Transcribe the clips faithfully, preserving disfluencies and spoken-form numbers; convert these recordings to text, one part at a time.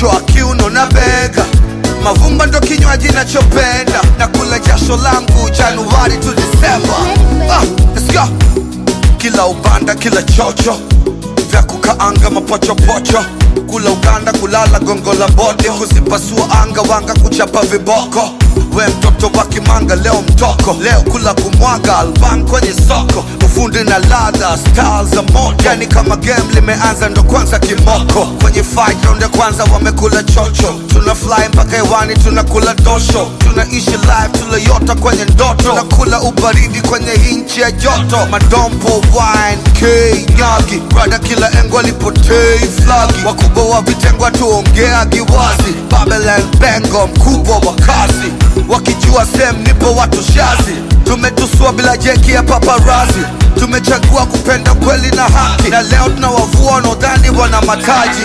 kichwa, kiuno na bega. Mavumba ndo kinywaji nachopenda, na kula jasho langu Januari to December. Ah, let's go. Kila ubanda, kila chocho, vya kukaanga mapochopocho, kula Uganda, kulala gongo la bote, kuzipasua anga wanga kuchapa viboko. We mtoto wa kimanga leo mtoko, leo kula kumwaga alban kwenye soko. Ufundi na ladha, style za moto, yani kama game limeanza ndo kwanza kimoko. Kwenye fight round ya kwanza wamekula chocho, tuna fly mpaka hewani tunakula dosho. Tunaishi live tulayota kwenye ndoto, tunakula ubaridi kwenye hinchi ya joto. Madompo, wine, K, nyagi, brada kila engo alipotei flagi. Wakubwa wa vitengo tuongea giwazi, Babylon Bengo mkubwa wa kazi. Wakijua sem nipo watu shazi, tumetusua bila jeki ya paparazi. Tumechagua kupenda kweli na haki, na leo tunawavua wanaodhani wana mataji.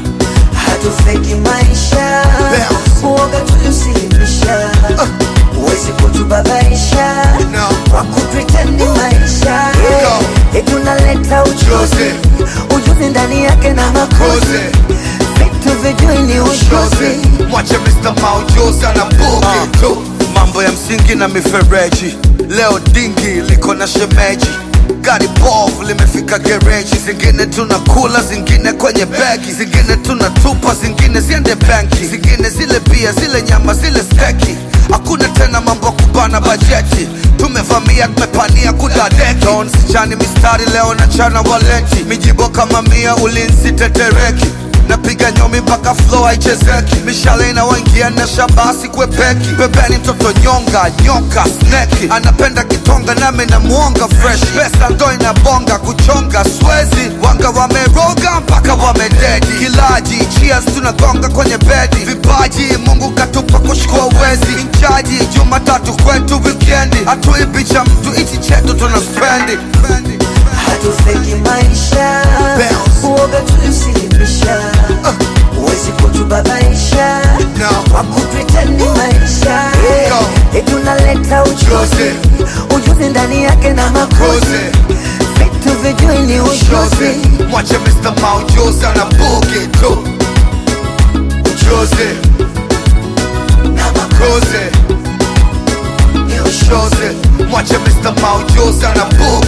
Hatufeki maisha, uoga tuliusilimisha. Uwezi kutubabaisha, kwa kupretendi maisha. Tunaleta ujuzi, ujuzi ndani yake na makozi. Vitu vijui ni ujuzi, mwache mister Maujuzi anabuki tu. Mambo ya msingi na mifereji, leo dingi liko na shemeji. Gari bovu limefika gereji, zingine tunakula, zingine kwenye begi. Zingine tunatupa, zingine ziende banki. Zingine zile bia, zile nyama, zile steki. Hakuna tena mambo kubana bajeti, tumevamia, tumepania kudadeki. Don't sichani mistari leo na chana waleti, mijibo kama mia ulinzi tetereki. Napiga nyomi mpaka flow haichezeki, mishale inawaingia na shabasi kwepeki. Bebeni mtoto nyonga, nyoka, sneki, anapenda kitonga nami na muonga fresh. Pesa ndo inabonga, kuchonga swezi, wanga wameroga mpaka wamededi. Kilaji, cheers tunagonga kwenye bedi. Vipaji Mungu katupa kushukua wezi. Inchaji, Jumatatu kwetu wikendi, hatuibi cha mtu ichi chetu tunaspendi. hatufeki maisha, uoga tuliusilimisha. Uwezi kutubabaisha, kwa kupretendi maisha. Tunaleta ujuzi, ujuzi ndani yake na makozi. Vitu vijui ni ujuzi, mwache mister Maujuzi anabuki tu. Ujuzi na makozi ni ujuzi, mwache mister Maujuzi anabuki.